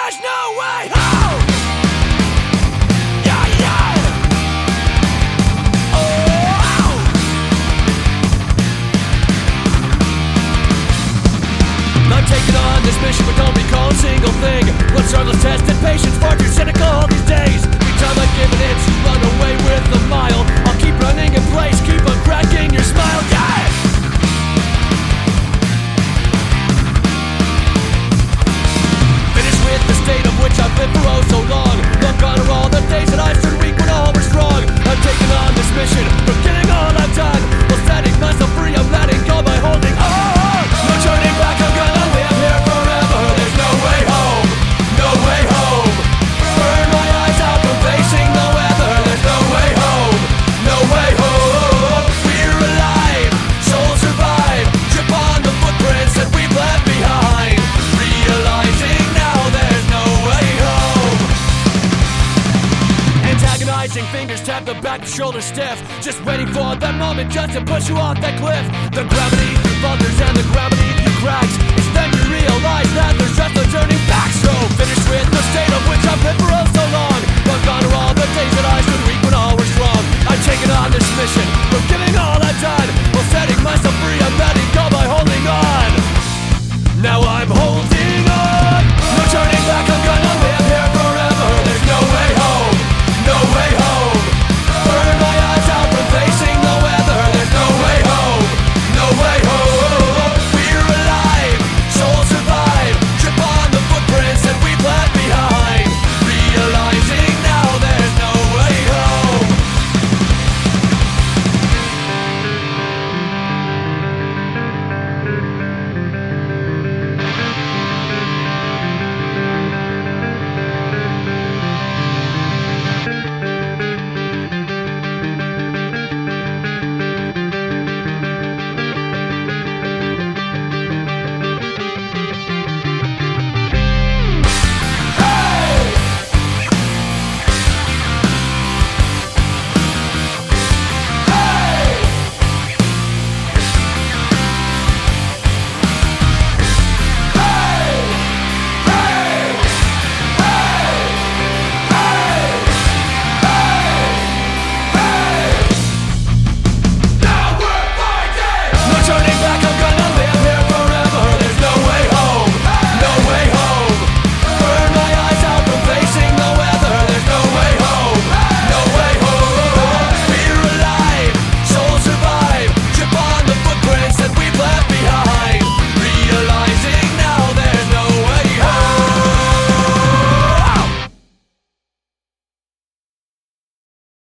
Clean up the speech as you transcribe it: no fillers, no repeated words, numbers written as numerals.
there's no way home. Yeah, yeah. Oh. Not taking on this mission, but don't recall a single thing. Blood struggles, tested patience, far too cynical all these days. Every time I give an inch, run away with a mile. I'll keep running in place, keep on cracking your smile, yeah! Finished with the state of which I've been for oh so long. Long gone are all the days that I stood weak when all were strong. I'm taking on this mission, forgetting all I've done. While setting myself free, I'm letting go by holding on. No turning back, I'm gonna live here forever. There's no way home, no way home. Burn my eyes out from facing the weather. There's no way home, no way home. We're alive, souls survive. Trip on the footprints that we've left behind. Realizing now there's no way home. Antagonizing fingers tap the back, the shoulders stiff. Just waiting for that moment just to push you off that cliff. The gravity falters and the gravity you cracks. It's then you realize that